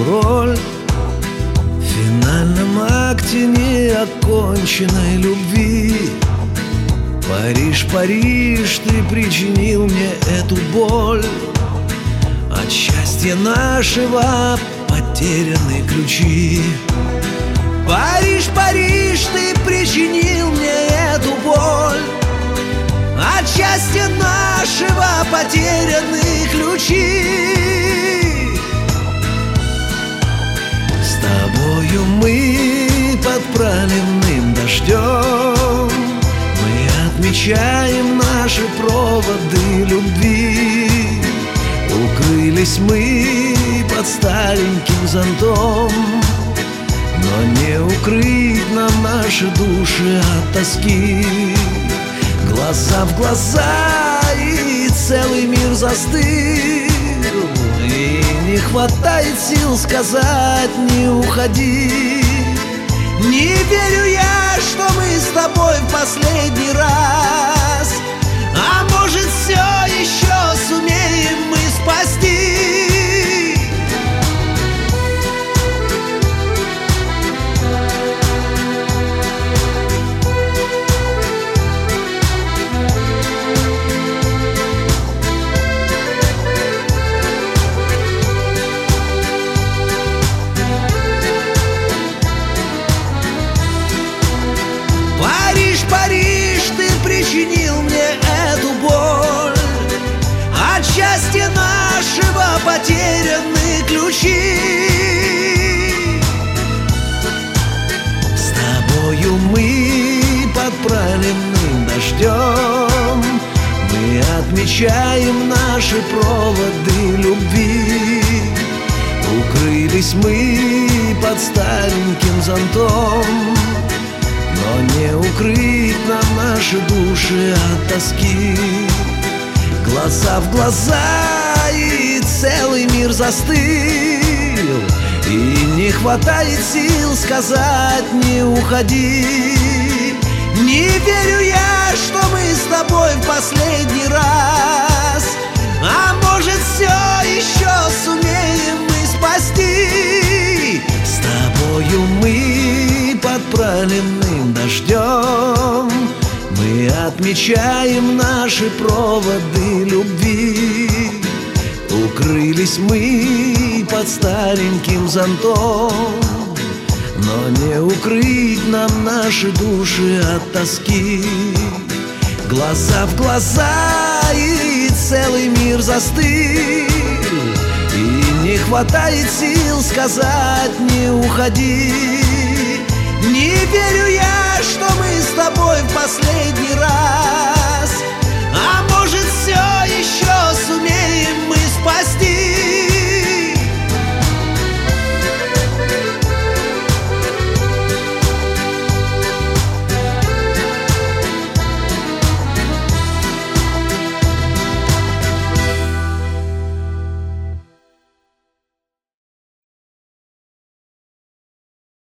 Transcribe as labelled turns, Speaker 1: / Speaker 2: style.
Speaker 1: свою роль в финальном акте неоконченной любви. Париж, Париж, ты причинил мне эту боль. От счастья нашего потеряны ключи. Париж, Париж, ты причинил мне эту боль. От счастья нашего потеряны ключи. С тобою мы под проливным дождем, мы отмечаем наши проводы любви. Укрылись мы под стареньким зонтом, но не укрыть нам наши души от тоски. Глаза в глаза, и целый мир застыл, и не хватает сил сказать «не уходи». Не верю я, что мы с тобой в последний раз, а может, все еще сумеем мы спасти. Париж, ты причинил мне эту боль. От счастья нашего потеряны ключи. С тобою мы под проливным дождем, мы отмечаем наши проводы любви. Укрылись мы под стареньким зонтом, но не укрыть нам наши души от тоски. Глаза в глаза, и целый мир застыл, и не хватает сил сказать «не уходи». Не верю я, что мы с тобой в последний раз, а может, все еще сумеем мы спасти. С тобою мы под проливным дождем, мы отмечаем наши проводы любви. Укрылись мы под стареньким зонтом, но не укрыть нам наши души от тоски. Глаза в глаза, и целый мир застыл, и не хватает сил сказать «не уходи».